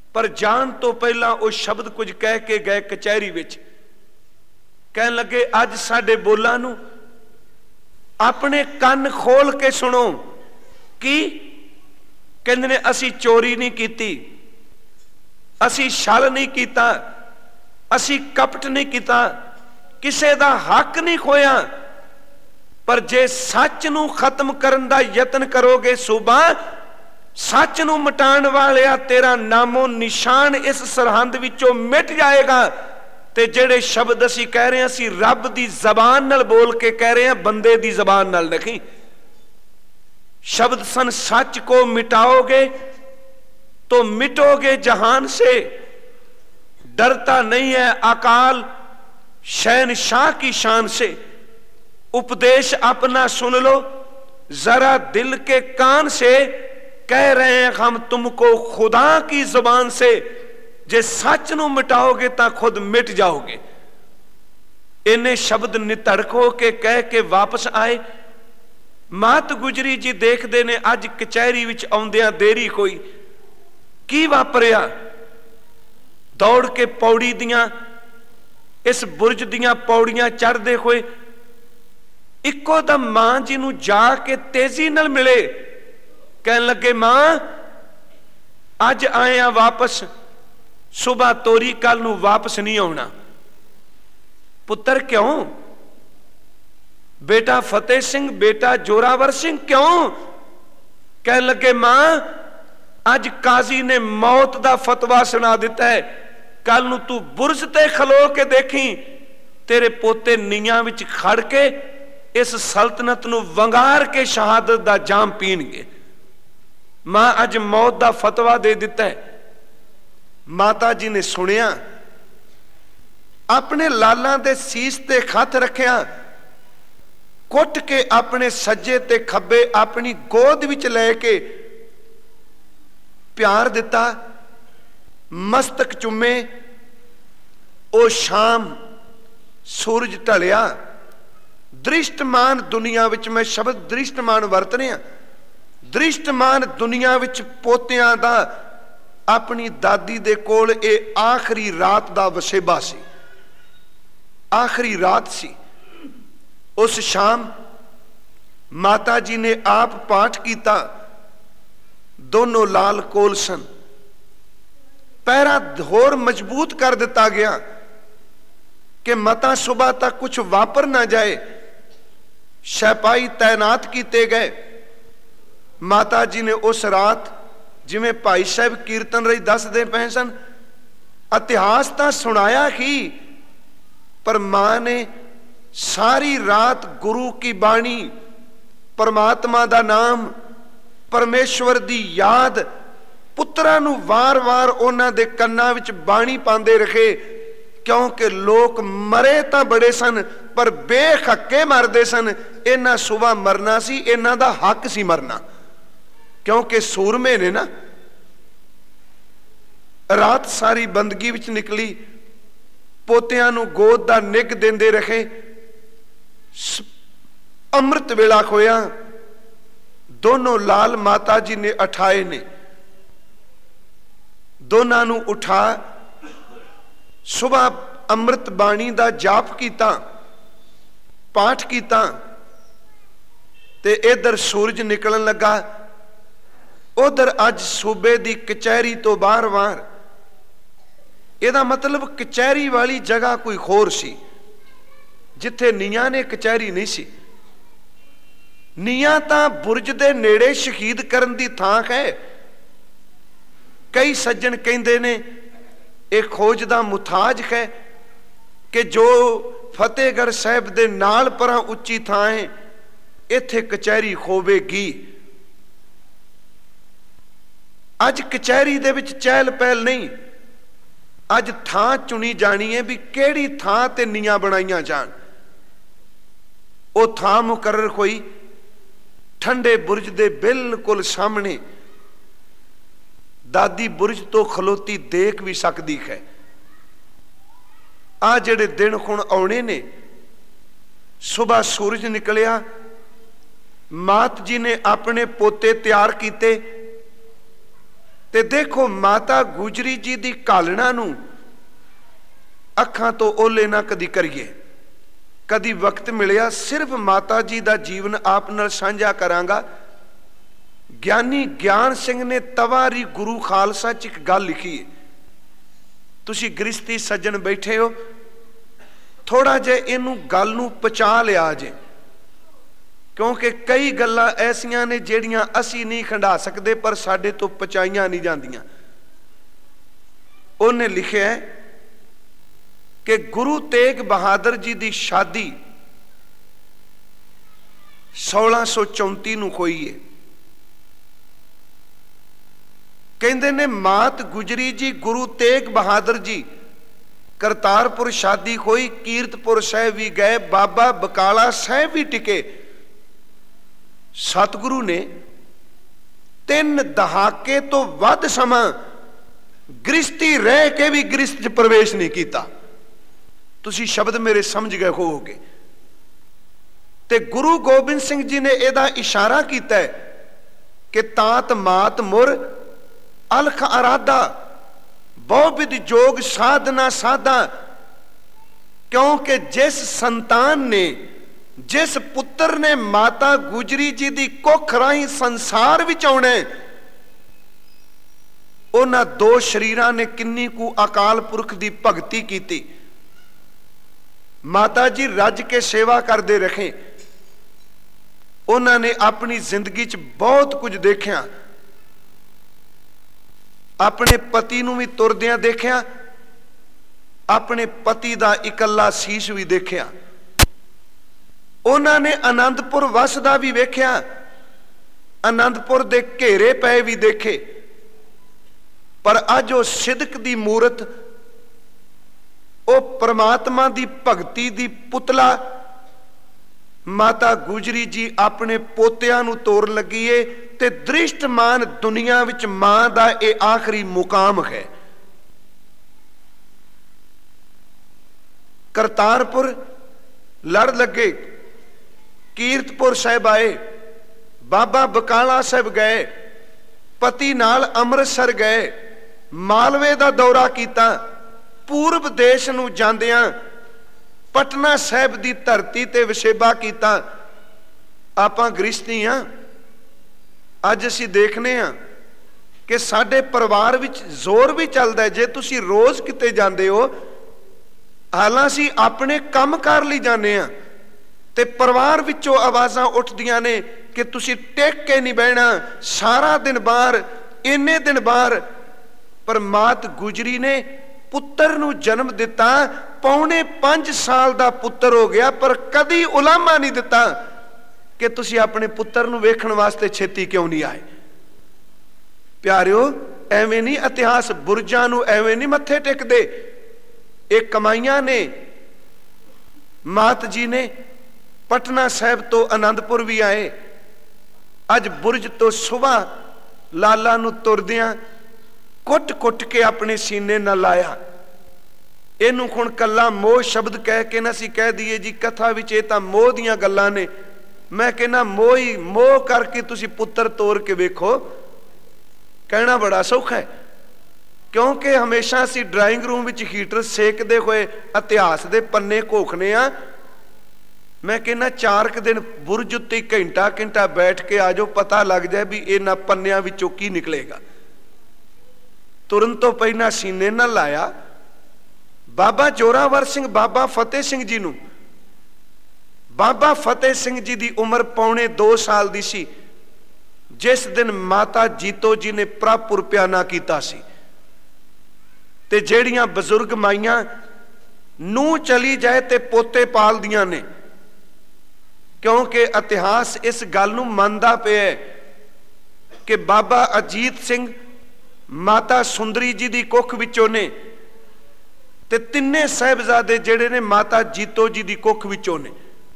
पर जान तो पहला वो शब्द कुछ कह के गए कचहरी विच, कहन लगे अज साडे बोलां नूं अपने कन खोल के सुनो। की कहंदे ने असी चोरी नहीं कीती, असी छल नहीं कीता, असी कपट नहीं कीता, किसे दा हक नहीं खोया। पर जे सच नूं खत्म करन दा यतन करोगे सूबा, सच नूं मिटाण वालिया तेरा नामो निशान इस सरहंद विचों मिट जाएगा। ते जेड़े शब्द असी कह रहे हैं असी रब दी जबान नाल बोल के कह रहे हैं, बंदे दी जबान नाल नहीं। शब्द सन सच को मिटाओगे तो मिटोगे जहान से। डरता नहीं है अकाल शहनशाह की शान से। उपदेश अपना सुन लो जरा दिल के कान से, कह रहे हैं हम तुमको खुदा की जुबान से। जे सच नूं मिटाओगे तो खुद मिट जाओगे। इन्हें शब्द निधड़क हो के कह के वापस आए। मात गुजरी जी देखते ने अज कचहरी विच आउंदियां देरी कोई। की वापरिया? दौड़ के पौड़ी दियां इस बुरज दियां पौड़ियां चढ़ते हुए इको दम मां जी नूं जाके तेजी नाल मिले। कहन लगे मां अज आए आ वापस, सुबह तोरी कल नूं वापस नहीं आउणा। पुत्र क्यों? बेटा फतेह सिंह, बेटा जोरावर सिंह क्यों? कहन लगे मां अज काजी ने मौत दा फतवा सुना दिता है, कल नूं तू बुरज ते खलो के देखी, तेरे पोते नीयां विच खड़ के इस सल्तनत नूं वंगार के शहादत दा जाम पीणगे। मां अज मौत दा फतवा दे दिता है। माता जी ने सुनिया, अपने लालां दे सीस ते खत रखिया, कुट के अपने सज्जे ते खब्बे अपनी गोद विच लेके प्यार दिता, मस्तक चुमे। ओ शाम सूरज ढलिया। दृष्टमान दुनिया विच, मैं शब्द दृष्टमान वरत रहा, दृष्टमान दुनिया विच पोतियां दा अपनी दादी दे कोल ए आखिरी रात दा वसेबा सी, आखिरी रात सी। उस शाम माता जी ने आप पाठ किया। दोनों लाल कोल सन। पैरा होर मजबूत कर दिता गया कि मता सुबह तक कुछ वापर ना जाए। सिपाही तैनात किए गए। माता जी ने उस रात जिमें भाई साहब कीर्तन रही दसदे पे सन, इतिहास तो सुनाया ही, पर मां ने सारी रात गुरु की बाणी, परमात्मा दा नाम, परमेश्वर दी याद, पुत्रां नूं वार वार उन्हां दे कन्नां विच बाणी पांदे रखे। क्योंकि लोग मरे तां बड़े सन पर बेहक्के मरदे सन। इन्हां सुबह मरना सी, इन्हां दा हक सी मरना, क्योंकि सूरमे ने ना। रात सारी बंदगी विच निकली। पोतियां नूं गोद दा निग देंदे रखे। अमृत वेला होया। दोनों लाल माता जी ने उठाए ने। दोनों नूं उठा सुबह अमृत बाणी दा जाप कीता, पाठ कीता। ते इधर सूरज निकलन लगा, उधर अज सूबे दी कचहरी तो बाहर बाहर। ਇਹਦਾ मतलब कचहरी वाली जगह कोई होर सी, जिथे नीयां ने कचहरी नहीं सी। नीयां तां बुरज दे नेड़े शहीद करन दी थां है। कई सज्जन कहंदे ने एक खोज दा मुताज है कि जो फतेहगढ़ साहब दे नाल परां उच्ची थां है, इत्थे कचहरी होवेगी। अज कचहरी दे विच चहल पहल नहीं, अज थां चुनी जानी है भी केड़ी थां ते नीयां बनाईयां जान। वो थां मुकर्रर होई ठंडे बुरज दे बिल्कुल सामने। दादी बुरज तो खलोती देख भी सकती है। आ जेड़े दिन हुण आउणे ने, सुबह सूरज निकलिया, मात जी ने अपने पोते तैयार किए। ਤੇ ਦੇਖੋ ਮਾਤਾ ਗੁਜਰੀ जी ਦੀ ਕਾਲਣਾ ਨੂੰ ਅੱਖਾਂ ਤੋਂ ਓਲੇ ਨਾ ਕਦੀ ਕਰੀਏ। कदी वक्त मिलिया सिर्फ माता जी का जीवन आप नाल साझा करांगा। ज्ञानी ज्ञान सिंह ने तवारी गुरु खालसा च एक गल लिखी है। तुसी गृहस्थी सज्जन बैठे हो, थोड़ा जे इनू गल नू पचा लिया जे, क्योंकि कई गल्लां ऐसियां ने जिहड़ियां असी नहीं खंडा सकते पर साडे तो पचाईयां नहीं जांदियां। उन्हें लिखिया है कि गुरु तेग बहादुर जी की शादी 1634 नूं होई है। कहंदे ने मात गुजरी जी गुरु तेग बहादुर जी करतारपुर शादी होई, कीरतपुर साहिब भी गए, बाबा बकाला साहिब भी टिके। सतगुरु ने 3 दहाके तो वध समा गृहस्थी रह के भी गृहस्थ च प्रवेश नहीं किया। तुसी शब्द मेरे समझ गए होगे। ते गुरु गोबिंद सिंह जी ने इहदा इशारा किया है कि तात मात मुर अलख अराधा बहुविध जोग साधना साधा। क्योंकि जिस संतान ने, जिस पुत्र ने माता गुजरी जी की कुख राही संसार विच आउणा, उन्हां 2 शरीरां ने किन्नी कु अकाल पुरख की भगती की। माता जी रज के सेवा करते रखे। उन्होंने अपनी जिंदगी च बहुत कुछ देखा। अपने पति नूं भी तुरदियां देखा, अपने पति का इकल्ला सीस भी देखा। उन्होंने आनंदपुर वसदा भी वेख्या, आनंदपुर दे घेरे पए भी देखे। पर अज वो सिदक दी मूरत, वो परमात्मा दी भगती दी पुतला माता गुजरी जी अपने पोतियां नूं तोर लगी है। ते दृष्टमान दुनिया विच मां दा ये आखिरी मुकाम है। करतारपुर लड़ लगे, कीरतपुर साहिब आए, बाबा बकाला साहिब गए, पति नाल अमृतसर गए, मालवे दा दौरा कीता। पूर्व देश नूं जांदियां पटना साहिब दी धरती ते वसेबा कीता। आपां गृहस्थी हां, अज असीं देखने हां कि साडे परिवार विच जोर भी चलदा है। जे तुसीं रोज़ किते जांदे हो, हालांकि अपने काम कर लई जाने हां ते परिवार विचों आवाज़ां उठदियां ने कि तुसीं टेक के नहीं बहना, सारा दिन बाहर, इन्ने दिन बाहर। पर मात गुजरी ने पुत्र नूं जन्म दिता, 4.25 साल का पुत्र हो गया, पर कदी उलामा नहीं दिता कि तुसी अपने पुत्र नूं वेखण वास्ते छेती क्यों नहीं आए। प्यारिओ, एवें नहीं इतिहास बुरजां नूं एवें नहीं मत्थे टेकदे। एक कमाइयां ने, मात जी ने पटना साहिब तो आनंदपुर भी आए। अज बुरज तो सुबह लाला नूं तुरदियां कुट कुट के अपने सीने न लाया। इनू हुण कल्ला मोह शब्द कह के ना सी कह दिए जी कथा विच इह तां मोह दीयां गल्लां ने। मैं कहना मोह ही मोह करके तुसी पुत्र तोड़ के वेखो, कहना बड़ा सौखा है। क्योंकि हमेशा असीं ड्राइंग रूम विच हीटर सेकदे होए इतिहास दे पन्ने घोखने आ। मैं कहना 4 दिन बुरज उत्ते घंटा घंटा बैठ के आ जाओ, पता लग जाए भी इन्हां पन्नियां विचों की निकलेगा। तुरन तो पहला सीने न लाया। बाबा जोरावर सिंह, बाबा फतेह सिंह जी नूं, बाबा फतेह सिंह जी की उम्र 2.25 साल की सी जिस दिन माता जीतो जी ने प्रभुर प्याना किया सी। ते जेड़ियां बजुर्ग माइयां नूं चली जाए ते पोते पाल दियां ने, क्योंकि इतिहास इस गल नूं मनदा पिया कि बाबा अजीत सिंह माता सुंदरी जी की कुख विचों ने, ते 3 साहिबजादे जेड़े ने माता जीतो जी की कुख विचों ने।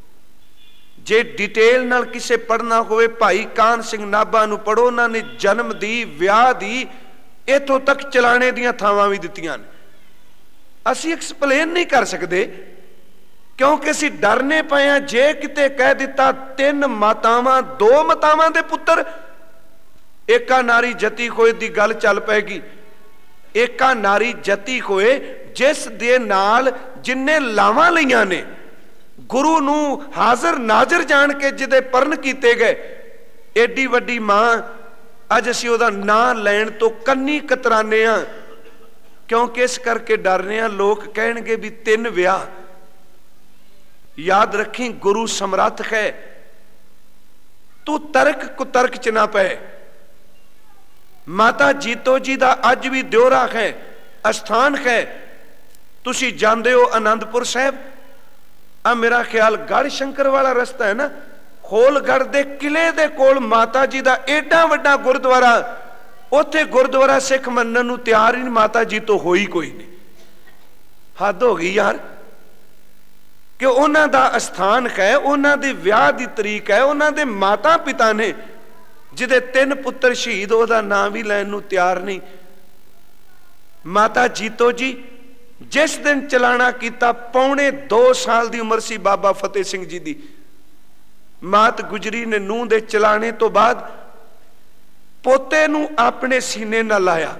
जे डिटेल नाल किसे पढ़ना होवे भाई कान सिंह नाभा नूं पढ़ो, उन्होंने जन्म दी, विआह दी, इथों तक चलाने दीयां थावां भी दित्तियां ने। असीं एक्सप्लेन नहीं कर सकते क्योंकि असीं डरने पए हां जे किते कह दिता 3 मातावां 2 मातावां दे पुत्र ਏਕਾ ਨਾਰੀ ਜਤੀ ਹੋਏ ਦੀ ਗੱਲ ਚੱਲ ਪੈਗੀ। ਏਕਾ ਨਾਰੀ ਜਤੀ ਹੋਏ ਜਿਸ ਦੇ ਨਾਲ ਜਿੰਨੇ ਲਾਵਾਂ ਲਈਆਂ ਨੇ, ਗੁਰੂ ਨੂੰ ਹਾਜ਼ਰ ਨਾਜ਼ਰ ਜਾਣ ਕੇ ਜਿਹਦੇ ਪਰਨ ਕੀਤੇ ਗਏ, ਏਡੀ ਵੱਡੀ ਮਾਂ ਅੱਜ ਅਸੀਂ ਉਹਦਾ ਨਾਂ ਲੈਣ ਤੋਂ ਕੰਨੀ ਕਤਰਾਨੇ ਆ। ਕਿਉਂਕਿ ਇਸ ਕਰਕੇ ਡਰਨੇ ਆ, ਲੋਕ ਕਹਿਣਗੇ ਵੀ 3 ਵਿਆਹ। ਯਾਦ ਰੱਖੀ, ਗੁਰੂ ਸਮਰੱਥ ਹੈ, ਤੂੰ ਤਰਕ ਕੁਤਰਕ ਚ ਨਾ ਪਏ। ਮਾਤਾ ਜੀਤੋ ਜੀ ਦਾ ਅੱਜ ਵੀ ਦਿਉਰਾ ਹੈ, ਅਸਥਾਨ ਹੈ। ਤੁਸੀਂ ਜਾਂਦੇ ਹੋ ਆਨੰਦਪੁਰ ਸਾਹਿਬ, ਆ ਮੇਰਾ ਖਿਆਲ ਗੜ ਸ਼ੰਕਰ ਵਾਲਾ ਰਸਤਾ ਹੈ ਨਾ, ਹੋਲਗੜ੍ਹ ਦੇ ਕਿਲੇ ਦੇ ਕੋਲ ਮਾਤਾ ਜੀ ਦਾ ਏਡਾ ਵੱਡਾ ਗੁਰਦੁਆਰਾ। ਉੱਥੇ ਗੁਰਦੁਆਰਾ ਸਿੱਖ ਮੰਨਣ ਨੂੰ ਤਿਆਰ ਹੀ ਨਹੀਂ, ਮਾਤਾ ਜੀ ਤੋਂ ਹੋਈ ਕੋਈ ਨਹੀਂ। ਹੱਦ ਹੋ ਗਈ ਯਾਰ, ਕਿ ਉਹਨਾਂ ਦਾ ਅਸਥਾਨ ਹੈ, ਉਹਨਾਂ ਦੇ ਵਿਆਹ ਦੀ ਤਰੀਕ ਹੈ, ਉਹਨਾਂ ਦੇ ਮਾਤਾ ਪਿਤਾ ਨੇ ਜਿਹਦੇ 3 ਪੁੱਤਰ ਸ਼ਹੀਦ, ਉਹਦਾ ਨਾਂ ਵੀ ਲੈਣ ਨੂੰ ਤਿਆਰ ਨਹੀਂ। ਮਾਤਾ ਜੀਤੋ ਜੀ ਜਿਸ ਦਿਨ ਚਲਾਣਾ ਕੀਤਾ, ਪੌਣੇ 2 ਸਾਲ ਦੀ ਉਮਰ ਸੀ ਬਾਬਾ ਫਤਿਹ ਸਿੰਘ ਜੀ ਦੀ। ਮਾਤ ਗੁਜਰੀ ਨੇ ਨੂੰਹ ਦੇ ਚਲਾਣੇ ਤੋਂ ਬਾਅਦ ਪੋਤੇ ਨੂੰ ਆਪਣੇ ਸੀਨੇ ਨਾਲ ਲਾਇਆ।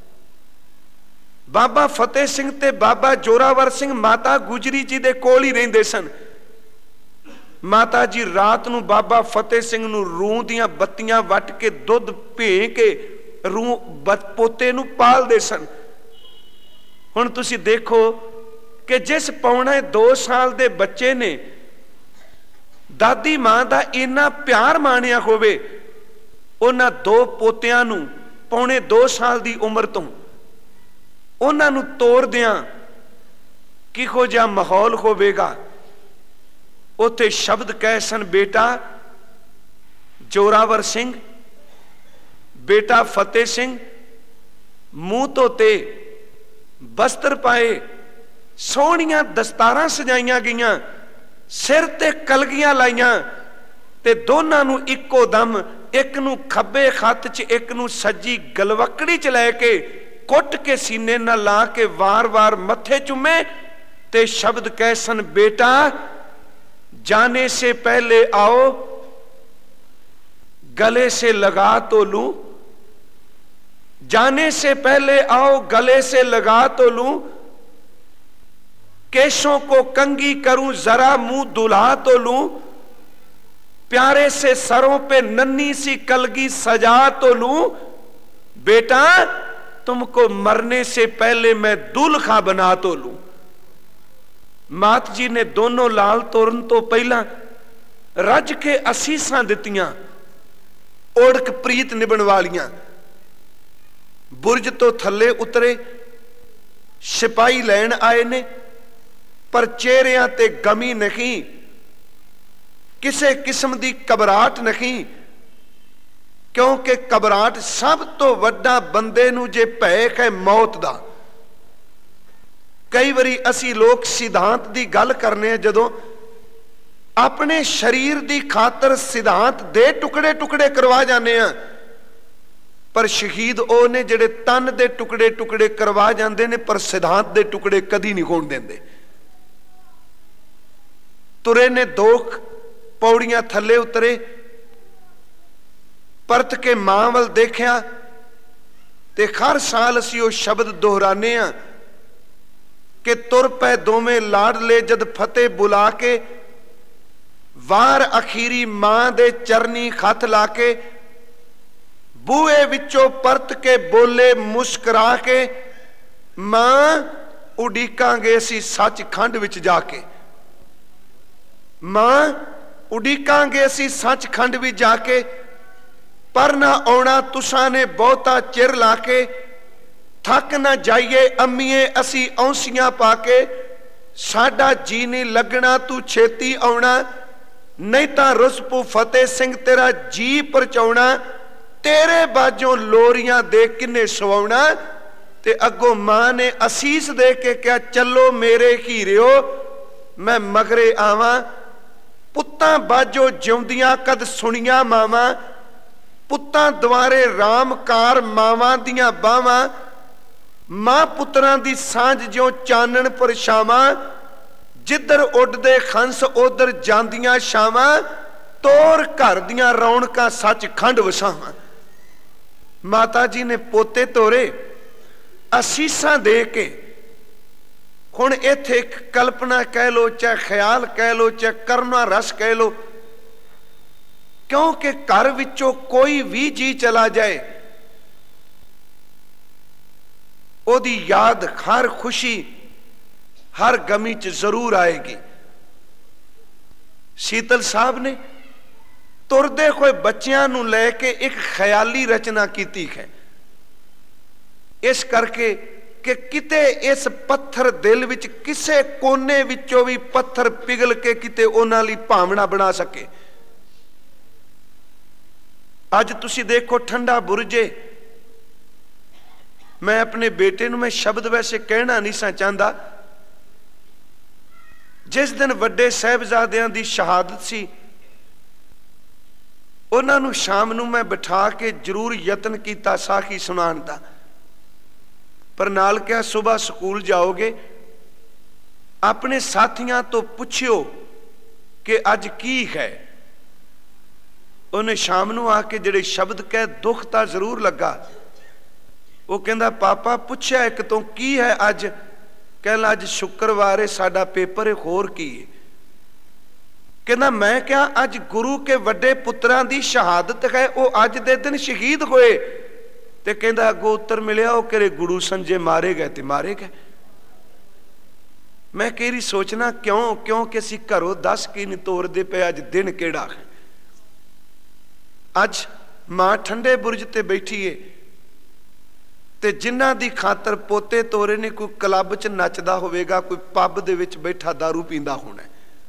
ਬਾਬਾ ਫਤਿਹ ਸਿੰਘ ਤੇ ਬਾਬਾ ਜੋਰਾਵਰ ਸਿੰਘ ਮਾਤਾ ਗੁਜਰੀ ਜੀ ਦੇ ਕੋਲ ਹੀ ਰਹਿੰਦੇ ਸਨ। ਮਾਤਾ ਜੀ ਰਾਤ ਨੂੰ ਬਾਬਾ ਫਤਿਹ ਸਿੰਘ ਨੂੰ ਰੂਹ ਦੀਆਂ ਬੱਤੀਆਂ ਵੱਟ ਕੇ ਦੁੱਧ ਭੇ ਕੇ ਪੋਤੇ ਨੂੰ ਪਾਲਦੇ ਸਨ। ਹੁਣ ਤੁਸੀਂ ਦੇਖੋ ਕਿ ਜਿਸ ਪੌਣੇ 2 ਸਾਲ ਦੇ ਬੱਚੇ ਨੇ ਦਾਦੀ ਮਾਂ ਦਾ ਇੰਨਾ ਪਿਆਰ ਮਾਣਿਆ ਹੋਵੇ, ਉਹਨਾਂ 2 ਪੋਤਿਆਂ ਨੂੰ ਪੌਣੇ 2 ਸਾਲ ਦੀ ਉਮਰ ਤੋਂ ਉਹਨਾਂ ਨੂੰ ਤੋਰਦਿਆਂ ਕਿਹੋ ਜਿਹਾ ਮਾਹੌਲ ਹੋਵੇਗਾ। ਉੱਥੇ ਸ਼ਬਦ ਕਹੇ ਸਨ, ਬੇਟਾ ਜੋਰਾਵਰ ਸਿੰਘ, ਬੇਟਾ ਫਤਿਹ ਸਿੰਘ, ਮੂੰਹ ਧੋਤੇ, ਬਸਤਰ ਪਾਏ, ਸੋਹਣੀਆਂ ਦਸਤਾਰਾਂ ਸਜਾਈਆਂ ਗਈਆਂ, ਸਿਰ ਤੇ ਕਲਗੀਆਂ ਲਾਈਆਂ, ਤੇ ਦੋਨਾਂ ਨੂੰ ਇੱਕੋ ਦਮ, ਇੱਕ ਨੂੰ ਖੱਬੇ ਹੱਥ 'ਚ, ਇੱਕ ਨੂੰ ਸੱਜੀ ਗਲਵਕੜੀ 'ਚ ਲੈ ਕੇ ਕੁੱਟ ਕੇ ਸੀਨੇ ਨਾਲ ਲਾ ਕੇ ਵਾਰ-ਵਾਰ ਮੱਥੇ ਚੁੰਮੇ ਤੇ ਸ਼ਬਦ ਕਹੇ ਸਨ, ਬੇਟਾ जाने से पहले आओ, गले से लगा तो लूं, जाने से पहले आओ गले से लगा तो लूं, केशों को कंघी करूं जरा मुंह दुल्हा तो लूं, प्यारे से सरों पे नन्ही सी कलगी सजा तो लूं, बेटा तुमको मरने से पहले मैं दुल्हा बना तो लूं। मात जी ने दोनों लाल तोरन तो पहला रज के असीसां दित्तियां, ओढ़क प्रीत निभण वालियां। बुरज तो थले उतरे, सिपाही लैन आए ने, पर चेहरियां ते गमी नहीं, किसे किस्म दी घबराहट नहीं, क्योंकि घबराहट सब तो वड्डा बंदे नूं जे भय है मौत दा। कई बारी असी लोग सिद्धांत की गल करने, जदों अपने शरीर की खातर सिद्धांत दे टुकड़े टुकड़े करवा जाने, पर शहीद वो ने जिहड़े तन दे टुकड़े टुकड़े करवा जाते हैं, पर सिद्धांत दे टुकड़े कदी नहीं होण देंदे। तुरे ने 2 पौड़ियां थले उतरे, परत के मां वल देखिया, ते हर साल असी वो शब्द दोहराने कि तुर पै दोवें लाडले जद फतेह बुला के, वार अखीरी मां दे चरनी खत ला के, बूहे विचों परत के बोले मुस्करा के, मां उडीकांगे असी सचखंड विच जाके, मां उडीकांगे असी सचखंड विच जाके, पर ना आउणा तुसां ने बहुता चिर ला के, थक ना जाइए अम्मीए असी औंसियां पाके, साडा जी नहीं लगना तू छेती आउणा, नहीं तां रुसपू फतेह सिंह तेरा जी परचाउणा, तेरे बाजों लोरियां दे किन्ने सवाउणा। ते अगों मां ने असीस दे के क्या, चलो मेरे हीरियो मैं मगरे आवां, पुत्तां बाजो जिउंदियां कद सुनिया मावां, पुत्तां द्वारे रामकार मावां दियां बावां, मां पुत्रां दी सांझ ज्यों चानण परछावां, जिधर उडदे खंस उधर जांदियां छावां, तोर घर दियां रौनकां सचखंड वसावां। माता जी ने पोते तोरे असीसां दे के हुण इत्थे कल्पना कह लो, चाहे ख्याल कह लो, चाहे करुणा रस कह लो, क्योंकि घर विचों कोई भी जी चला जाए ओदी याद हर खुशी हर गमी च जरूर आएगी। शीतल साहब ने तुरदे हुए बच्चों नूं लैके एक ख्याली रचना की है, इस करके कि किते इस पत्थर दिल विच किसे कोने विचों भी पत्थर पिघल के किते उन्हां लई भावना बना सके। अज तुसी देखो ठंडा बुरजे, मैं अपने बेटे नूं मैं शब्द वैसे कहना नहीं सा चाहता, जिस दिन वड्डे साहिबजादियां दी शहादत सी उन्हां नूं शाम नूं मैं बिठा के जरूर यतन किया साखी सुनाण दा, पर नाल क्या सुबह स्कूल जाओगे अपने साथियों तो पुछियो कि अज की है। उन्हें शाम नूं आके जिहड़े शब्द कह दुख तां जरूर लगा। वो कहंदा पापा पुछया एक तो की है अज, कहला अज शुक्रवार है साडा पेपर है, होर की है। कहना मैं क्या अज गुरु के वड्डे पुत्रां दी शहादत है, वो अज दे दिन शहीद होए। ते कहंदा अगों उत्तर मिलिया वो करे गुरु संजे मारे गए ते मारे गए। मैं कई सोचना क्यों, क्योंकि असीं घरों दस की नहीं तोरदे पे अज दिन केड़ा है। अज मां ठंडे बुरज ते बैठी है ते जिन्हां दी खातर पोते तोरे ने कोई क्लब च नचदा होवेगा, कोई पब दे विच बैठा दारू पींदा होना।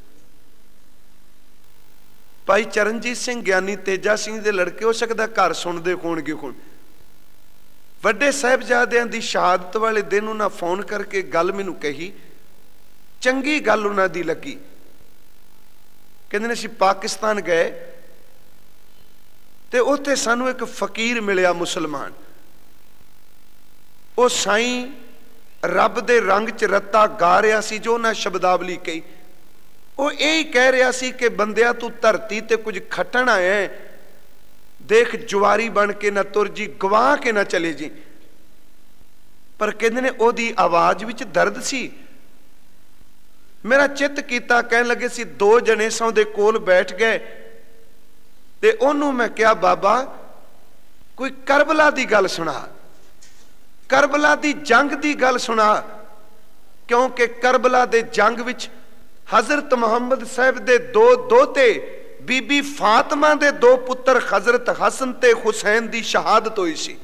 भाई चरणजीत सिंह ज्ञानी तेजा सिंह दे लड़के हो सकदा घर सुनदे होणगे। हुण वड्डे साहिबजादियां दी शहादत वाले दिन उन्हां फोन करके गल मैनूं कही, चंगी गल उन्हां दी लगी। कहंदे ने असीं पाकिस्तान गए ते उत्थे सानूं एक फकीर मिलिया मुसलमान, वो साईं रब दे रंग च रत्ता गा रहा सी जो उन्हां शब्दावली कही। वो यही कह रहा सी कि बंदिया तू धरती ते कुछ खटन आया है, देख जुआरी बन के ना तुर जी, गवाह के ना चले जी। पर कहते ने ओदी आवाज विच दर्द सी। मेरा चित किया, कहन लगे सी दो जने सौ दे कोल बैठ गए ते ओनू मैं क्या बाबा कोई करबला दी गल सुना, करबला दी जंग दी गल सुना, क्योंकि करबला दे जंग विच हजरत मुहम्मद साहब दे दो दोते बीबी फातिमा दे दो पुत्र हजरत हसन ते हुसैन दी शहादत हुई सी।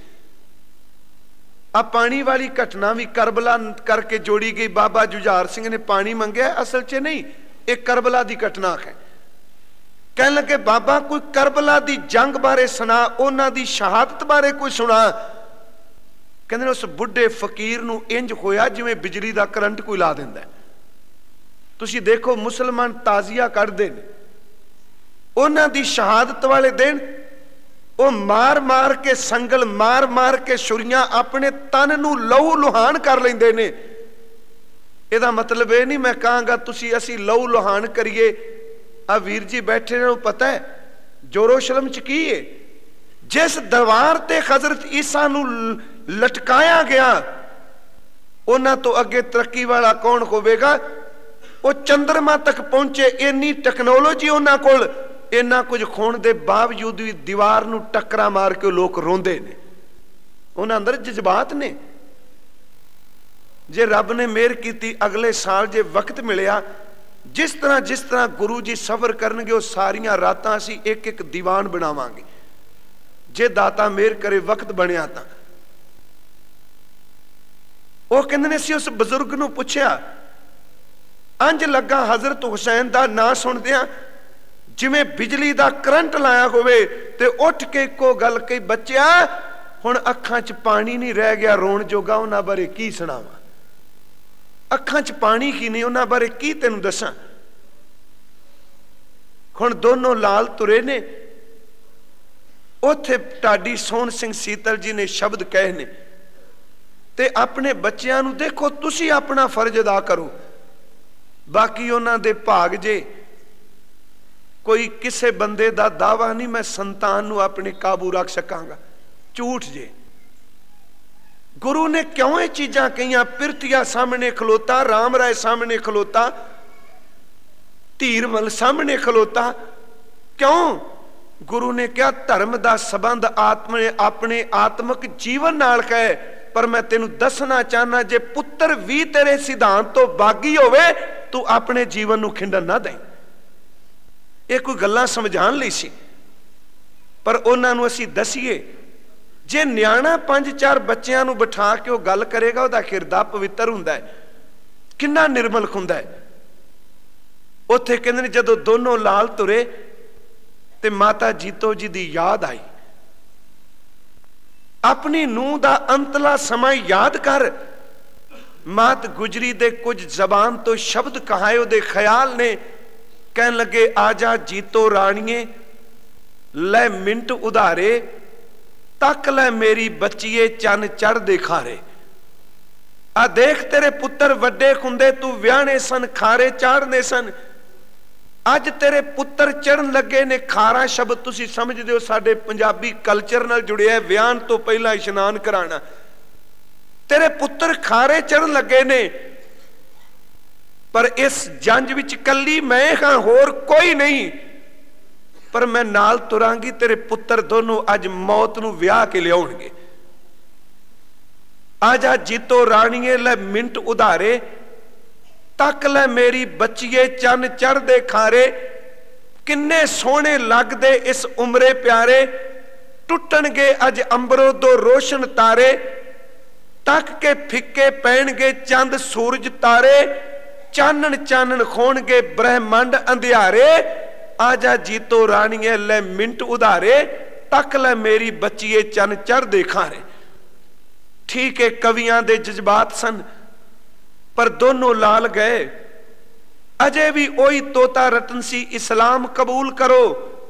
अब पानी वाली घटना भी करबला करके जोड़ी गई। बाबा जुझार सिंह ने पानी मंगया, असल च नहीं, एक करबला दी घटना है। कहने लगे बाबा कोई करबला दी जंग बारे सुना, उन्हां दी शहादत बारे कोई सुना। कहंदे उस बुढ़े फकीर नूं इंज होया जिवें बिजली दा करंट कोई ला दिंदा। तुसीं देखो मुसलमान ताजिया कढदे ने, उन्हां दी शहादत वाले दिन वो मार मार के संगल मार मार के छुरियां अपने तन नूं लहू लुहान कर लैंदे ने। इहदा मतलब ये नहीं मैं कहांगा तुसीं असीं लहू लुहान करिए। आ वीर जी बैठे ने पता है जोरोशलम च की है, जिस दरबार ते हजरत ईसा नूं लटकाया गया उन्हां तो अगे तरक्की वाला कौन होवेगा। वो चंद्रमा तक पहुंचे, इन्नी टैक्नोलॉजी उन्हां कोल, इन्ना कुछ खोण दे बावजूद भी दीवार नूं टक्करा मार के लोग रोंदे ने। उन्हां अंदर जज्बात ने। जे रब ने मेहर की अगले साल जे वक्त मिलिया, जिस तरह गुरु जी सफर करनगे वो सारियां रातां असीं एक एक दीवान बनावांगे, जे दाता मेहर करे वक्त बनिया तां। वो कहंदे ने असीं उस बजुर्ग नूं पुछया, अंज लगा हजरत हुसैन दा नां सुनदियां जिवें बिजली दा करंट लाया होवे ते उठ के इक्को गल कही, बच्चिया हुण अखां च पानी नहीं रह गया रोण जोगा, उन्हां बारे की सुणावां। अखां च पानी की नहीं, उन्हां बारे की तैनूं दसां। हुण दोनों लाल तुरे ने। उत्थे ढाडी सोहन सिंह सीतल जी ने शब्द कहे ने ते अपने बच्चियां नूं देखो तुसीं अपना फर्ज अदा करो, बाकी उन्हां दे भाग जे। कोई किसे बंदे दा दावा नहीं मैं संतान नूं अपने काबू रख सकांगा। ਝੂਠ ਜੇ। गुरु ने क्यों ये चीज़ां कहियां? पिरथिया सामने खलोता, राम राय सामने खलोता, धीरमल सामने खलोता। क्यों? गुरु ने कहा धर्म का संबंध अपने आत्मक जीवन नाल है, पर मैं तेनू दसना चाहना जे पुत्र भी तेरे सिद्धांत तो बागी होवे तू अपने जीवन नू खिंडन ना दे। ये कोई गल्लां समझाण लई सी, पर उन्हां नू असीं दसीए जे न्याणा 5-4 बच्चियां नू बिठा के वो गल करेगा, उहदा हिरदा पवित्र हुंदा है, किन्ना निर्मल हुंदा है। उत्थे कहंदे ने जदों दोनों लाल तुरे ते माता जीतो जी दी याद आई। अपनी नूह दा अंतला समा याद कर। मात गुजरी दे कुछ जबान तो शब्द कहाए उहदे ख्याल ने। कहन लगे आजा जीतो राणीए, लै मिंट उधारे, तक लै मेरी बच्चीए चन चढ़ दे खारे। आ देख तेरे पुत्र वड्डे खुंदे तू व्याहने सन, खारे चाढ़ने सन। अज तेरे पुत्र चढ़न लगे ने। खारा शब्द तुसी समझदे हो साडे पंजाबी कल्चर नाल जुड़िया है, व्याहन तो पहला इशनान कराना। तेरे पुत्र खारे चढ़न लगे ने, पर इस जंज विच कल्ली मैं हां, होर कोई नहीं। पर मैं नाल तुरांगी, तेरे पुत्र दोनों अज मौत नू व्याह के लियाउणगे। आजा जीतो राणीए, लै मिंट उधारे, तक लै मेरी बच्चीए चन चढ़ दे खारे। किन्ने सोहणे लगदे इस उमरे प्यारे, टुटणगे अज अंबरों दो रोशन तारे। तक के फिक्के पैणगे चंद सूरज तारे, चानन चानन खोणगे ब्रह्मंड अंधियारे। आजा जीतो राणीए, लै मिंट उधारे, तक लै मेरी बच्चीए चन चढ़ दे खारे। ठीक है, कवियां दे जज्बात सन, पर दोनों लाल गए। अजे भी ओही तोता रतन सी, इस्लाम कबूल करो,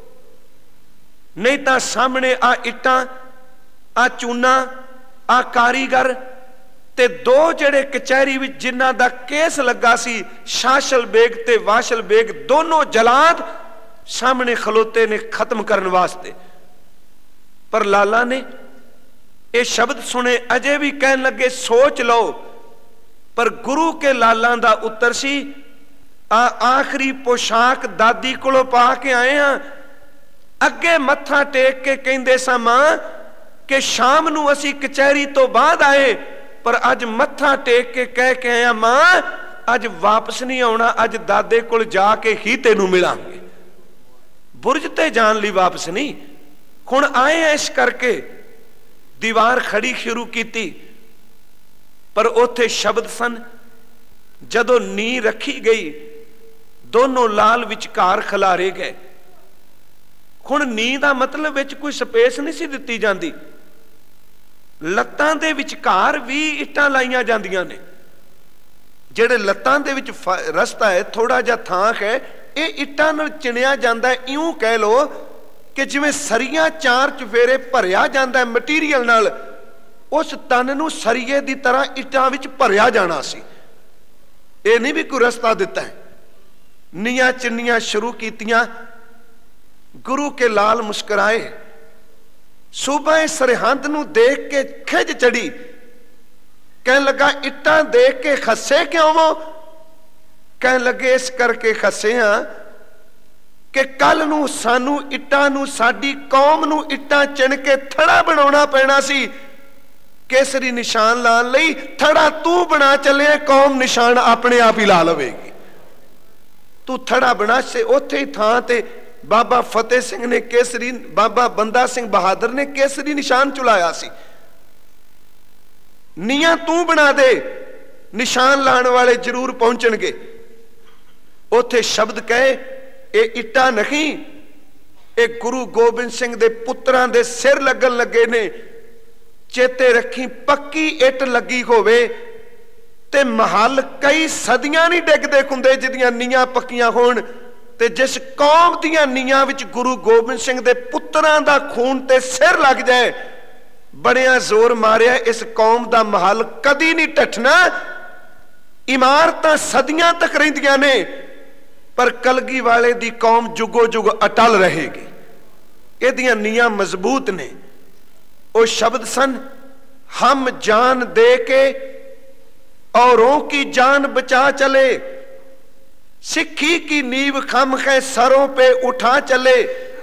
नहीं तो सामने आ इट्टां, आ चूना, आ कारीगर ते दो जेड़े कचहरी विच जिन्हां दा केस लगा सी, शाशल बेग ते वाशल बेग, दोनों जलाद सामने खलोते ने खत्म करने वास्ते। पर लाला ने ये शब्द सुने, अजे भी कहन लगे सोच लो। पर गुरु के लालां दा उत्तर सी, आखिरी पोशाक दादी कोलों पा के आए हां, अगे मत्था टेक के कहंदे सा मां कि शाम नू असी कचहरी तो बाद आए, पर अज मत्था टेक के कह के आया मां अज वापस नहीं आउणा, अज दादे कोल जाके ही तेनू मिलांगे। बुरज ते जान ली वापस नहीं, हुण आए हैं इस करके दीवार खड़ी शुरू की। पर उथे शब्द सन, जदों नी रखी गई दोनों लाल विचकार खलारे गए। हुण नी दा मतलब विच कोई स्पेस नहीं सी दित्ती जांदी, लत्तां दे विचकार भी इट्टां लाइयां जांदियां ने। जेड़े लत्तां दे विच रस्ता है, थोड़ा जिहा थां है, ये इट्टां नाल चिणिया जांदा है। इउं कह लो कि जिवें सरियां 4 चफेरे भरिया जांदा है मटीरियल नाल, उस तन नूं सरिये दी तरह इट्टां विच भरिया जाना सी। ये नहीं भी कोई रस्ता दिता है। नीयां चिन्नियां शुरू कीतियां। गुरु के लाल मुस्कुराए। सूबा सरहंद नूं देख के खिज चढ़ी। कहन लगा इट्टां देख के खसे क्यों हो? कहन लगे इस करके खसे हां कि कल नूं सानू इट्टां नूं, साडी कौम नूं इट्टां चिण के थड़ा बनाउणा पैना सी। केसरी निशान लान लई थड़ा तू बना चले, कौम निशान अपने आप ही ला लवेगी। तू थड़ा बना से उथे ही थां ते बाबा फतेह सिंह ने केसरी, बाबा बंदा सिंह बहादुर ने केसरी निशान चुलाया सी। नीयां तू बना दे, निशान लाने वाले जरूर पहुंचणगे। उथे शब्द कहे ये इट्टा नहीं, ये गुरु गोबिंद सिंह दे पुत्रां दे सिर लगन लगे ने। चेते रखी पक्की इट लगी होवे ते महल कई सदियां नहीं डिगदे हुंदे जिहदियां नीयां पक्कियां होण। ते जिस कौम दियां नीयां विच गुरु गोबिंद सिंह दे पुत्रां दा खून ते सिर लग जाए, बड़िया जोर मारिया इस कौम दा महल कदी नहीं टठना। इमारतां सदियां तक रहिंदियां ने, पर कलगी वाले दी कौम जुगो जुग अटल रहेगी। इहदियां नीयां मजबूत ने। वो शब्द सन, हम जान दे के औरों की जान बचा चले, सिक्खी की नींव खम है सरों पे उठा चले,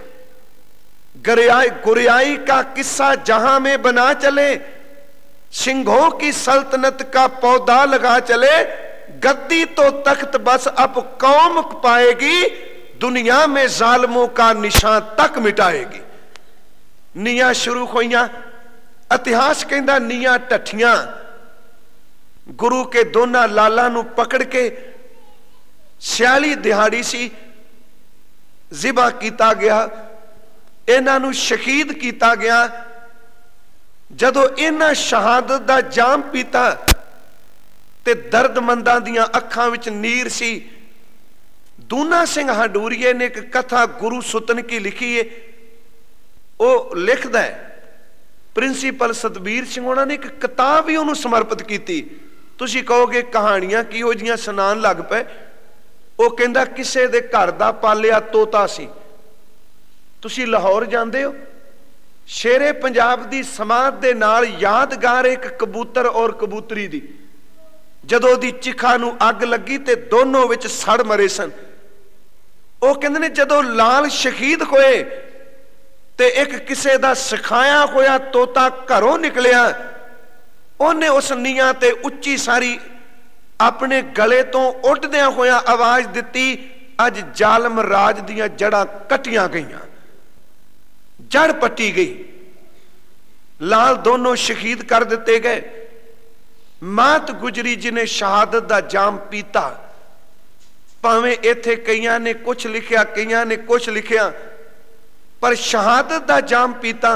गुरियाई का किस्सा जहां में बना चले, सिंहों की सल्तनत का पौधा लगा चले, गद्दी तो तख्त बस अब कौम पाएगी, दुनिया में जालिमों का निशान तक मिटाएगी। नीयां शुरू होइयां, इतिहास कहंदा नीयां टठियां, गुरु के दोनों लाला नूं पकड़ के 46 दिहाड़ी सी जिबा किया गया, इन्हां नूं शहीद किया गया। जदों इन्हां शहादत दा जाम पीता ते दर्दमंदां दियां अखां विच नीर सी। दूना सिंह हडूरीए ने एक कथा गुरु सुतन की लिखी है, वो लिखदा है, प्रिंसीपल सतबीर सिंह होना ने एक किताब भी उन्होंने समर्पित की। तुसीं कहोगे कहानियां किहो जिहियां सुनान लग पे। वो कहंदा किसे दे घर दा पालिया तोता सी। तुसीं लाहौर जांदे हो, शेरे पंजाब दी समाध दे नाल यादगार एक कबूतर और कबूतरी दी, जदों दी चिखा नूं अग लगी ते दोनों विच सड़ मरे सन। वो कहंदे ने जदों लाल शहीद होए ते एक किसे दा सिखाया होया तोता घरों निकलिया, उन्हें उस नीआं ते उच्ची सारी अपने गले तो उठदियां होया आवाज दिती, अज जालम राज दियां जड़ां कटियां गईयां, जड़ पट्टी गई, लाल दोनों शहीद कर दिते गए। मात गुजरी जिन्हें शहादत दा जाम पीता, भावें इत्थे कईयां ने कुछ लिखिया कईयां ने कुछ लिखिया, पर शहादत दा जाम पीता।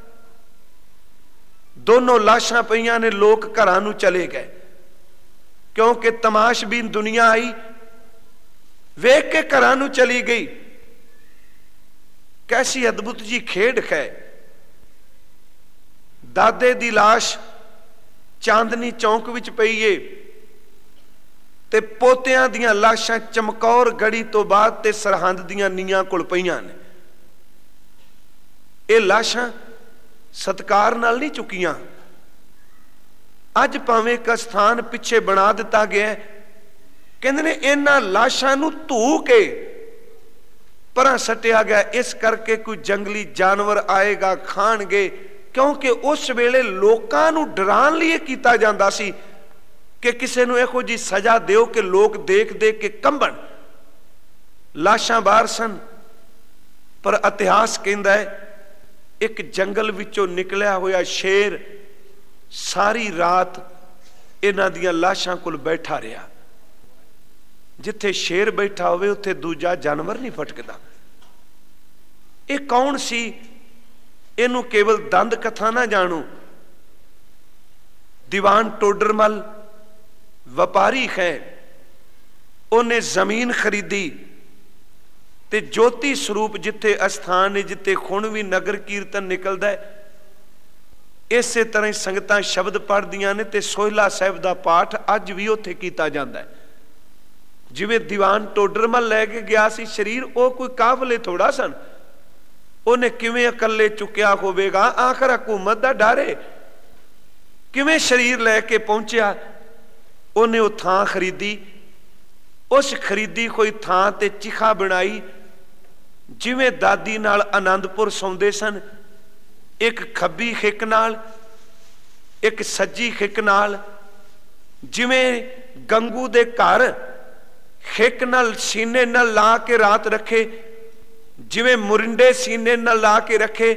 दोनों लाशां पईयां ने, लोग घरां नूं चले गए, क्योंकि तमाशबीन दुनिया आई, वेख के घरां नूं चली गई। कैसी अद्भुत जी खेड है। दादे दी लाश चांदनी चौंक विच पई है ते पोतियां दियां लाशां चमकौर गढ़ी तो बाद ते सरहंद दियां नीआं कोल पईयां ने। ये लाशां सत्कार नाल नहीं चुकियां। अज भावें एक स्थान पिछे बना दिता गया, कहंदे ने इन्हां लाशां नूं धू के परां सटिया गया, इस करके कोई जंगली जानवर आएगा खाणगे, क्योंकि उस वेले लोकां नूं डराण लई कीता जांदा सी कि किसी नूं इहो जी सजा दिओ कि लोग देख देख के कंबण। लाशां बाहर सन, पर इतिहास कहंदा है एक जंगल विचों निकलिया होया शेर सारी रात इन्हां दियां लाशां कोल बैठा रहा। जिथे शेर बैठा होवे उत्थे दूजा जानवर नहीं फटकदा। ये कौन सी? इनू केवल दंद कथा ना जाणो। दीवान टोडरमल व्यापारी है, उन्हें जमीन खरीदी ते ज्योति स्वरूप जिथे अस्थान है, जिथे खुण भी नगर कीर्तन निकलदा है, इसे तरह संगतां शब्द पढ़दियां ने ते सोहला साहिब दा पाठ अज भी उत्थे कीता जांदा है। जिवें दीवान टोडरमल लैके गया सी शरीर, वो कोई काफले थोड़ा सन, उन्हें किवें अकले चुकिया होवेगा, आखिर हुकूमत दा डर है, किवें शरीर लैके पहुंचिया। उन्हें वो थां खरीदी, उस खरीदी कोई थां ते चिखा बनाई, जिवें दादी नाल आनंदपुर सौंदे सन, एक खब्बी खिक नाल एक सज्जी खिक नाल, जिवें गंगू दे घर खिक नाल सीने नाल ला के रात रखे, जिवें मुरिंडे सीने नाल ला के रखे,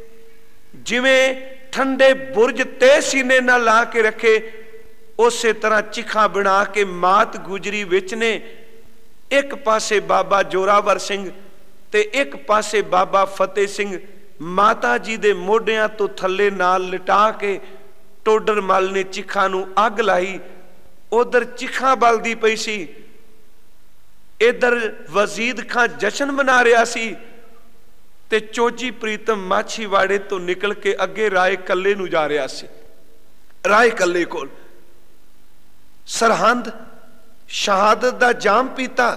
जिवें ठंडे बुरज ते सीने नाल ला के रखे, उस तरह चिखा बना के मात गुजरी विच ने एक पासे बाबा जोरावर सिंह ते एक पासे बाबा फतेह सिंह माता जी दे मोढियां तो थल्ले नाल लिटा के टोडरमल ने चिखा नूं अग लाई। उधर चिखा बलदी पई सी, इधर वजीद खां जशन मना रहा सी ते चोजी प्रीतम माछीवाड़े तो निकल के अगे राय कल्ले नूं जा रहा सी। राय कल्ले कोल सरहंद शहादत दा जाम पीता।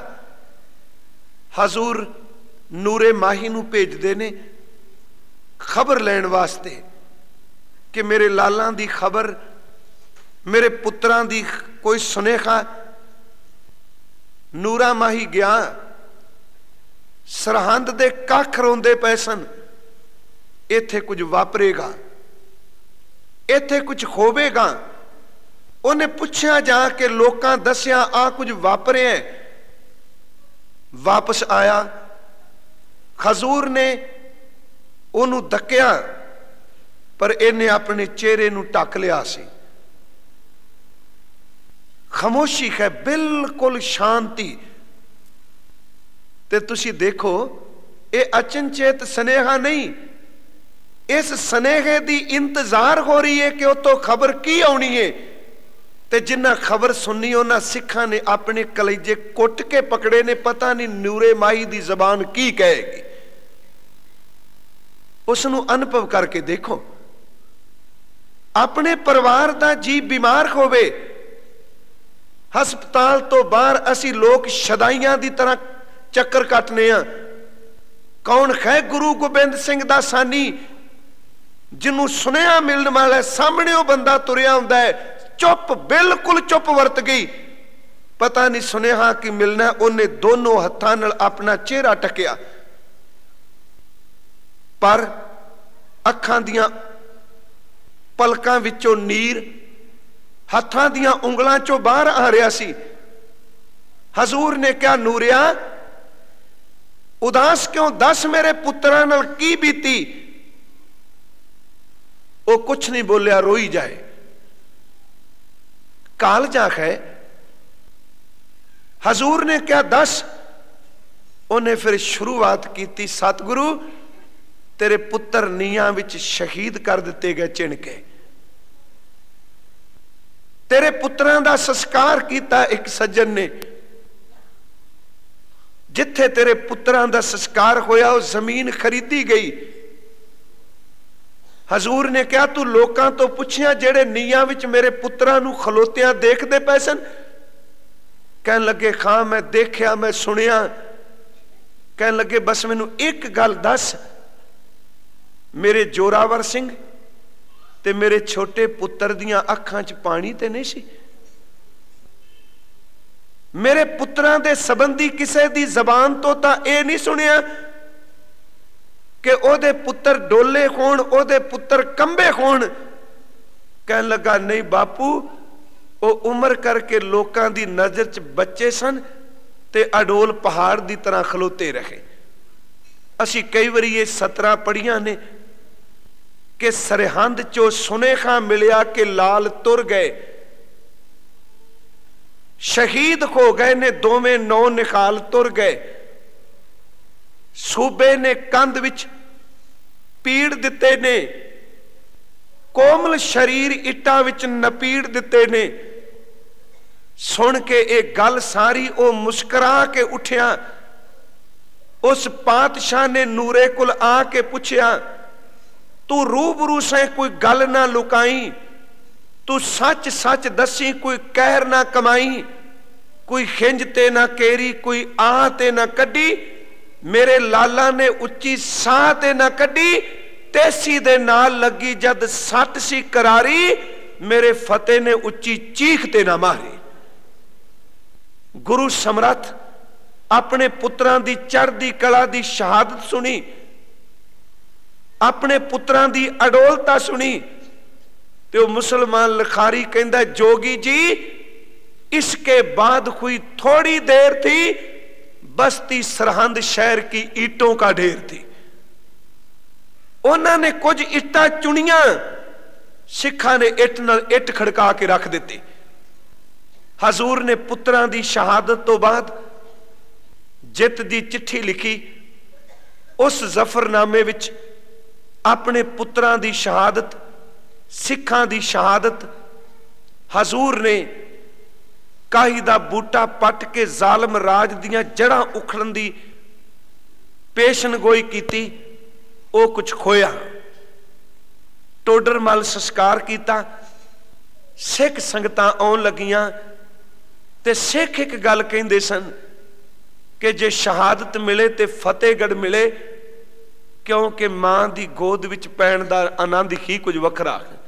हजूर नूरे माही नूं भेजदे ने खबर लैण वास्ते कि मेरे लालां दी खबर, मेरे पुत्रां दी कोई सुनेखा। नूरा माही गया, सरहंद दे कख रोंदे पए सन, इत्थे कुछ वापरेगा, इत्थे कुछ होवेगा। उन्हें पुछया जाके, लोकां दसिया आ कुछ वापरिया। वापस आया, खजूर ने उन्होंने धक्या, पर इन्हें अपने चेहरे नूं ढक लिया सी। खामोशी है, बिल्कुल शांति। ते तुसी देखो, ये अचनचेत स्नेहा नहीं, इस स्नेहे दी इंतजार हो रही है कि उतो खबर की आनी है। ते जिन्ना खबर सुनी उन्हां सिखां ने अपने कलेजे कुट के पकड़े ने, पता नहीं नूरे माही दी जबान की कहेगी। उसनूं अनुभव करके देखो, अपने परिवार दा जी बीमार होवे, हस्पताल तो बाहर असी लोग शदाइयां दी तरह चक्कर कटने आ। कौन है गुरु गोबिंद सिंह दा सानी, जिन्हों सुनिया मिलने वाला, सामने वो बंदा तुरिया हुंदा है, चुप, बिल्कुल चुप वरत गई। पता नहीं सुनेहा कि मिलना, उन्हें दोनों हत्थां नाल अपना चेहरा टकिया, पर अखां दियां पलकां विचों नीर हत्थां दियां उंगलां चों बाहर आ रहा सी। हजूर ने क्या, नूरिया उदास क्यों, दस मेरे पुत्रां नाल की बीती। वो कुछ नहीं बोलिया, रोई जाए। कालजा है। हजूर ने क्या, दस। उन्हें फिर शुरुआत की, सतगुरु तेरे पुत्र नीयां विच शहीद कर दिते गए चिण के, तेरे पुत्रां दा संस्कार किया एक सज्जन ने। जिथे तेरे पुत्रां दा संस्कार होया, वो जमीन खरीदी गई। हजूर ने कहा, तू लोकां तो पुछिया जेड़े नीयां विच मेरे पुत्रां नूं खलोतियां देखदे पए सन? कहन लगे, खां मैं देखिया, मैं सुनिया। कहन लगे, बस मैनूं एक गल दस, मेरे जोरावर सिंह ते मेरे छोटे पुत्र दियां अखां च पानी ते नहीं सी? मेरे पुत्रां दे संबंधी किसे दी जबान तो तां इह नहीं सुनिया कि ओदे पुत्र डोले होण, ओदे पुत्र कंबे होण? कहन लगा, नहीं बापू, वो उम्र करके लोकां दी नजर च बच्चे सन ते अडोल पहाड़ दी तरह खलोते रहे। असी कई बारी ये सतरां पढ़ियां ने कि सरहंद चो सुनेखा मिलिया कि लाल तुर गए, शहीद हो गए ने, दोवें नौ निकाल तुर गए। सूबे ने कंध विच पीड़ दिते ने, कोमल शरीर इट्टां विच नपीड़ दिते ने। सुन के एक गल सारी वो मुस्करा के उठिया। उस पातशाह ने नूरे कुल आके पूछया, तू रूबरू से कोई गल ना लुकाई, तू सच सच दसी, कोई कहर ना कमाई, कोई खिंज ते ना केरी, कोई आह ते ना कड्डी। मेरे लाला ने उच्ची साह ते ना कड्डी, तेसी दे नाल लगी जद सट सी करारी, मेरे फतेह ने उच्ची चीख ते ना मारी। गुरु समर्थ अपने पुत्रां दी चढ़दी कला दी शहादत सुनी, अपने पुत्रां दी अडोलता सुनी, ते मुसलमान लिखारी कहंदा, जोगी जी इसके बाद हुई थोड़ी देर थी, बस्ती सरहंद शहर की ईंटों का ढेर थी। उन्होंने कुछ इट्टां चुनियां, सिखा ने इट नाल इट खड़का के रख दी। हजूर ने पुत्रां दी शहादत तो बाद जित दी चिट्ठी लिखी। उस जफरनामे विच अपने पुत्रां दी शहादत, सिखां दी शहादत, हजूर ने काही दा बूटा पट के जालम राज दियां जड़ां उखड़न दी पेशनगोई की। वो कुछ खोया, टोडरमल संस्कार किया, सिख संगतां आउण लगियां ते सिख एक गल कहंदे सन कि जे शहादत मिले ते फतेहगढ़ मिले, क्योंकि मां दी गोद विच पैण दा आनंद ही कुछ वखरा है।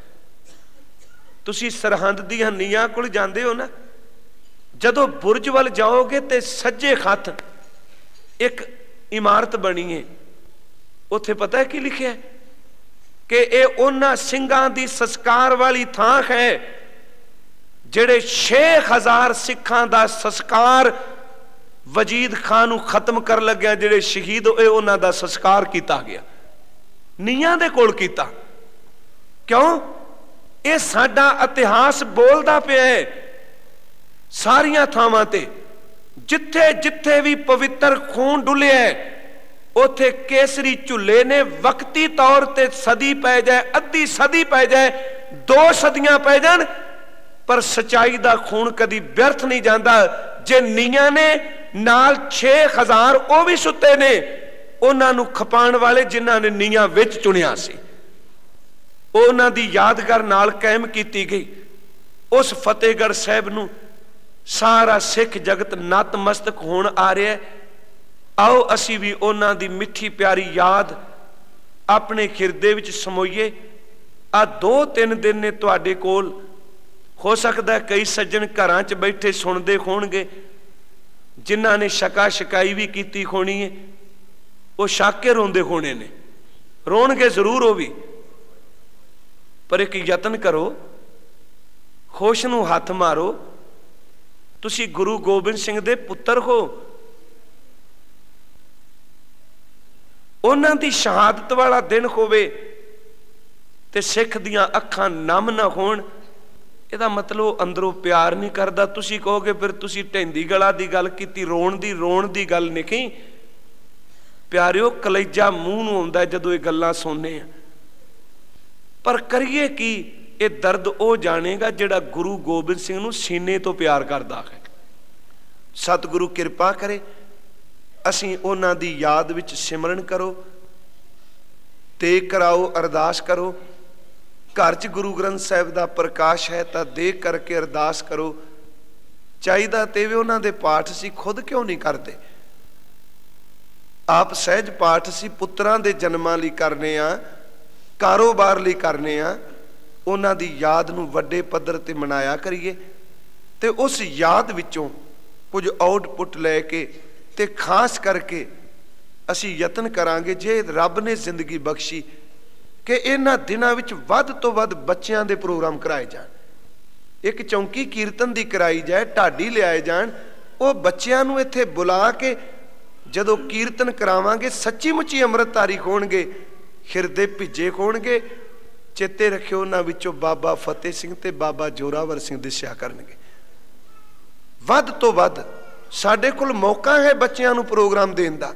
ਤੁਸੀਂ ਸਰਹੰਦ ਦੀਆਂ ਨੀਆਂ ਕੋਲ ਜਾਂਦੇ ਹੋ ਨਾ, ਜਦੋਂ ਬੁਰਜ ਵੱਲ ਜਾਓਗੇ ਤੇ ਸੱਜੇ ਹੱਥ ਇੱਕ ਇਮਾਰਤ ਬਣੀ ਹੈ, ਉੱਥੇ ਪਤਾ ਕੀ ਲਿਖਿਆ ਕਿ ਇਹ ਉਹਨਾਂ ਸਿੰਘਾਂ ਦੀ ਸੰਸਕਾਰ ਵਾਲੀ ਥਾਂ ਹੈ ਜਿਹੜੇ 6000 ਸਿੱਖਾਂ ਦਾ ਸੰਸਕਾਰ ਵਜੀਦ ਖਾਨ ਨੂੰ ਖਤਮ ਕਰਨ ਲੱਗਿਆ, ਜਿਹੜੇ ਸ਼ਹੀਦ ਹੋਏ ਉਹਨਾਂ ਦਾ ਸੰਸਕਾਰ ਕੀਤਾ ਗਿਆ, ਨੀਆਂ ਦੇ ਕੋਲ ਕੀਤਾ। ਕਿਉਂ? ਇਹ ਸਾਡਾ ਇਤਿਹਾਸ ਬੋਲਦਾ ਪਿਆ ਹੈ ਸਾਰੀਆਂ ਥਾਵਾਂ ਤੇ, ਜਿੱਥੇ ਜਿੱਥੇ ਵੀ ਪਵਿੱਤਰ ਖੂਨ ਡੁੱਲਿਆ ਉੱਥੇ ਕੇਸਰੀ ਝੁੱਲੇ ਨੇ। ਵਕਤੀ ਤੌਰ ਤੇ ਸਦੀ ਪੈ ਜਾਏ, ਅੱਧੀ ਸਦੀ ਪੈ ਜਾਏ, 2 ਸਦੀਆਂ ਪੈ ਜਾਣ, ਪਰ ਸਚਾਈ ਦਾ ਖੂਨ ਕਦੀ ਵਿਅਰਥ ਨਹੀਂ ਜਾਂਦਾ। ਜੇ ਨੀਆਂ ਨੇ ਨਾਲ 6000 ਉਹ ਵੀ ਸੁੱਤੇ ਨੇ, ਉਹਨਾਂ ਨੂੰ ਖਪਾਉਣ ਵਾਲੇ ਜਿਨ੍ਹਾਂ ਨੇ ਨੀਆਂ ਵਿੱਚ ਚੁਣਿਆ ਸੀ, ਉਹਨਾਂ ਦੀ ਯਾਦਗਾਰ ਨਾਲ ਕਾਇਮ ਕੀਤੀ ਗਈ। ਉਸ ਫਤਿਹਗੜ੍ਹ ਸਾਹਿਬ ਨੂੰ ਸਾਰਾ ਸਿੱਖ ਜਗਤ ਨਤਮਸਤਕ ਹੋਣ ਆ ਰਿਹਾ। ਆਓ ਅਸੀਂ ਵੀ ਉਹਨਾਂ ਦੀ ਮਿੱਠੀ ਪਿਆਰੀ ਯਾਦ ਆਪਣੇ ਹਿਰਦੇ ਵਿੱਚ ਸਮੋਈਏ। ਆ 2-3 ਦਿਨ ਨੇ ਤੁਹਾਡੇ ਕੋਲ, ਹੋ ਸਕਦਾ ਕਈ ਸੱਜਣ ਘਰਾਂ 'ਚ ਬੈਠੇ ਸੁਣਦੇ ਹੋਣਗੇ, ਜਿਨ੍ਹਾਂ ਨੇ ਸ਼ਕਾ ਸ਼ਿਕਾਈ ਵੀ ਕੀਤੀ ਹੋਣੀ ਹੈ, ਉਹ ਛੱਕ ਕੇ ਰੋਂਦੇ ਹੋਣੇ ਨੇ, ਰੋਣਗੇ ਜ਼ਰੂਰ ਉਹ ਵੀ, ਪਰ ਇੱਕ ਯਤਨ ਕਰੋ, ਖੁਸ਼ ਨੂੰ ਹੱਥ ਮਾਰੋ। ਤੁਸੀਂ ਗੁਰੂ ਗੋਬਿੰਦ ਸਿੰਘ ਦੇ ਪੁੱਤਰ ਹੋ, ਉਹਨਾਂ ਦੀ ਸ਼ਹਾਦਤ ਵਾਲਾ ਦਿਨ ਹੋਵੇ ਤੇ ਸਿੱਖ ਦੀਆਂ ਅੱਖਾਂ ਨਮ ਨਾ ਹੋਣ, ਇਹਦਾ ਮਤਲਬ ਅੰਦਰੋਂ ਪਿਆਰ ਨਹੀਂ ਕਰਦਾ। ਤੁਸੀਂ ਕਹੋਗੇ ਫਿਰ ਤੁਸੀਂ ਢੈਂਦੀ ਗਲਾ ਦੀ ਗੱਲ ਕੀਤੀ, ਰੋਣ ਦੀ ਗੱਲ ਨਹੀਂ। ਪਿਆਰਿਓ, ਕਲੇਜਾ ਮੂੰਹ ਨੂੰ ਆਉਂਦਾ ਜਦੋਂ ਇਹ ਗੱਲਾਂ ਸੁਣਨੇ ਆ, ਪਰ ਕਰੀਏ ਕੀ? ਇਹ ਦਰਦ ਉਹ ਜਾਣੇਗਾ ਜਿਹੜਾ ਗੁਰੂ ਗੋਬਿੰਦ ਸਿੰਘ ਨੂੰ ਸੀਨੇ ਤੋਂ ਪਿਆਰ ਕਰਦਾ ਹੈ। ਸਤਿਗੁਰੂ ਕਿਰਪਾ ਕਰੇ, ਅਸੀਂ ਉਹਨਾਂ ਦੀ ਯਾਦ ਵਿੱਚ ਸਿਮਰਨ ਕਰੋ, ਤੇਗ ਕਰਾਓ, ਅਰਦਾਸ ਕਰੋ। ਘਰ 'ਚ ਗੁਰੂ ਗ੍ਰੰਥ ਸਾਹਿਬ ਦਾ ਪ੍ਰਕਾਸ਼ ਹੈ ਤਾਂ ਦੇਖ ਕਰਕੇ ਅਰਦਾਸ ਕਰੋ। ਚਾਹੀਦਾ ਤੇ ਵੀ ਉਹਨਾਂ ਦੇ ਪਾਠ ਅਸੀਂ ਖੁਦ ਕਿਉਂ ਨਹੀਂ ਕਰਦੇ? ਆਪ ਸਹਿਜ ਪਾਠ ਅਸੀਂ ਪੁੱਤਰਾਂ ਦੇ ਜਨਮਾਂ ਲਈ ਕਰਨੇ ਆ, ਕਾਰੋਬਾਰ ਲਈ ਕਰਨੇ ਆ। ਉਹਨਾਂ ਦੀ ਯਾਦ ਨੂੰ ਵੱਡੇ ਪੱਧਰ ਤੇ ਮਨਾਇਆ ਕਰੀਏ ਤੇ ਉਸ ਯਾਦ ਵਿੱਚੋਂ ਕੁਝ ਆਊਟਪੁੱਟ ਲੈ ਕੇ ਤੇ ਖਾਸ ਕਰਕੇ ਅਸੀਂ ਯਤਨ ਕਰਾਂਗੇ, ਜੇ ਰੱਬ ਨੇ ਜ਼ਿੰਦਗੀ ਬਖਸ਼ੀ, ਕਿ ਇਹਨਾਂ ਦਿਨਾਂ ਵਿੱਚ ਵੱਧ ਤੋਂ ਵੱਧ ਬੱਚਿਆਂ ਦੇ ਪ੍ਰੋਗਰਾਮ ਕਰਾਏ ਜਾਣ। ਇੱਕ ਚੌਂਕੀ ਕੀਰਤਨ ਦੀ ਕਰਾਈ ਜਾਏ, ਢਾਡੀ ਲਿਆਏ ਜਾਣ, ਉਹ ਬੱਚਿਆਂ ਨੂੰ ਇੱਥੇ ਬੁਲਾ ਕੇ ਜਦੋਂ ਕੀਰਤਨ ਕਰਾਵਾਂਗੇ ਸੱਚੀ ਮੁੱਚੀ ਅੰਮ੍ਰਿਤਧਾਰੀ ਹੋਣਗੇ, ਹਿਰਦੇ ਭਿੱਜੇ ਹੋਣਗੇ। ਚੇਤੇ ਰੱਖਿਓ, ਉਹਨਾਂ ਵਿੱਚੋਂ ਬਾਬਾ ਫਤਿਹ ਸਿੰਘ ਤੇ ਬਾਬਾ ਜੋਰਾਵਰ ਸਿੰਘ ਦਿਸਿਆ ਕਰਨਗੇ। ਵੱਧ ਤੋਂ ਵੱਧ ਸਾਡੇ ਕੋਲ ਮੌਕਾ ਹੈ ਬੱਚਿਆਂ ਨੂੰ ਪ੍ਰੋਗਰਾਮ ਦੇਣ ਦਾ,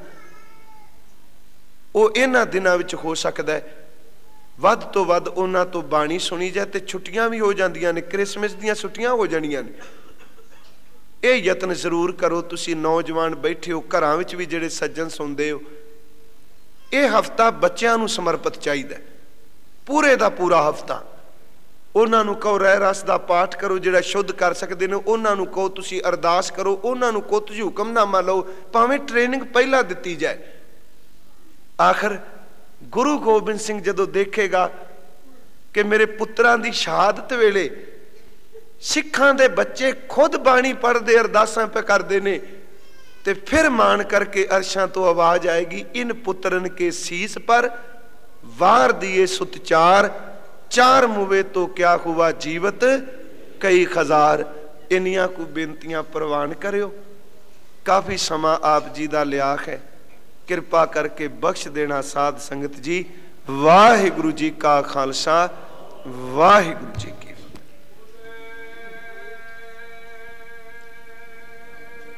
ਉਹ ਇਹਨਾਂ ਦਿਨਾਂ ਵਿੱਚ ਹੋ ਸਕਦਾ ਹੈ। ਵੱਧ ਤੋਂ ਵੱਧ ਉਹਨਾਂ ਤੋਂ ਬਾਣੀ ਸੁਣੀ ਜਾਏ ਤੇ ਛੁੱਟੀਆਂ ਵੀ ਹੋ ਜਾਂਦੀਆਂ ਨੇ, ਕ੍ਰਿਸਮਸ ਦੀਆਂ ਛੁੱਟੀਆਂ ਹੋ ਜਾਣੀਆਂ ਨੇ। ਇਹ ਯਤਨ ਜ਼ਰੂਰ ਕਰੋ। ਤੁਸੀਂ ਨੌਜਵਾਨ ਬੈਠੇ ਹੋ ਘਰਾਂ ਵਿੱਚ ਵੀ, ਜਿਹੜੇ ਸੱਜਣ ਸੁਣਦੇ ਹੋ, ਇਹ ਹਫਤਾ ਬੱਚਿਆਂ ਨੂੰ ਸਮਰਪਿਤ ਚਾਹੀਦਾ, ਪੂਰੇ ਦਾ ਪੂਰਾ ਹਫਤਾ। ਉਹਨਾਂ ਨੂੰ ਕਹੋ ਰਹਿ ਰਸ ਦਾ ਪਾਠ ਕਰੋ, ਜਿਹੜਾ ਸ਼ੁੱਧ ਕਰ ਸਕਦੇ ਨੇ। ਉਹਨਾਂ ਨੂੰ ਕਹੋ ਤੁਸੀਂ ਅਰਦਾਸ ਕਰੋ। ਉਹਨਾਂ ਨੂੰ ਕਹੋ ਤੁਸੀਂ ਹੁਕਮਨਾਮਾ ਲਓ, ਭਾਵੇਂ ਟ੍ਰੇਨਿੰਗ ਪਹਿਲਾਂ ਦਿੱਤੀ ਜਾਏ। ਆਖਰ ਗੁਰੂ ਗੋਬਿੰਦ ਸਿੰਘ ਜਦੋਂ ਦੇਖੇਗਾ ਕਿ ਮੇਰੇ ਪੁੱਤਰਾਂ ਦੀ ਸ਼ਹਾਦਤ ਵੇਲੇ ਸਿੱਖਾਂ ਦੇ ਬੱਚੇ ਖੁਦ ਬਾਣੀ ਪੜ੍ਹਦੇ, ਅਰਦਾਸਾਂ ਪੇ ਕਰਦੇ ਨੇ, ਤੇ ਫਿਰ ਮਾਣ ਕਰਕੇ ਅਰਸ਼ਾਂ ਤੋਂ ਆਵਾਜ਼ ਆਏਗੀ, ਇਨ ਪੁੱਤਰਨ ਕੇ ਸੀਸ ਪਰ ਵਾਰ ਦੀਏ ਸੁਤਚਾਰ, ਚਾਰ ਮੁਵੇ ਤੋਂ ਕਿਆ ਹੁਆ ਜੀਵਤ ਕਈ ਹਜ਼ਾਰ। ਇੰਨੀਆਂ ਕੁ ਬੇਨਤੀਆਂ ਪ੍ਰਵਾਨ ਕਰਿਓ। ਕਾਫੀ ਸਮਾਂ ਆਪ ਜੀ ਦਾ ਲਿਆ ਹੈ, ਕਿਰਪਾ ਕਰਕੇ ਬਖਸ਼ ਦੇਣਾ ਸਾਧ ਸੰਗਤ ਜੀ। ਵਾਹਿਗੁਰੂ ਜੀ ਕਾ ਖਾਲਸਾ, ਵਾਹਿਗੁਰੂ ਜੀ ਕੀ ਫਤਿਹ।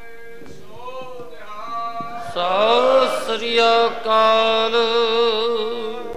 ਸਤਿ ਸ੍ਰੀ ਅਕਾਲ।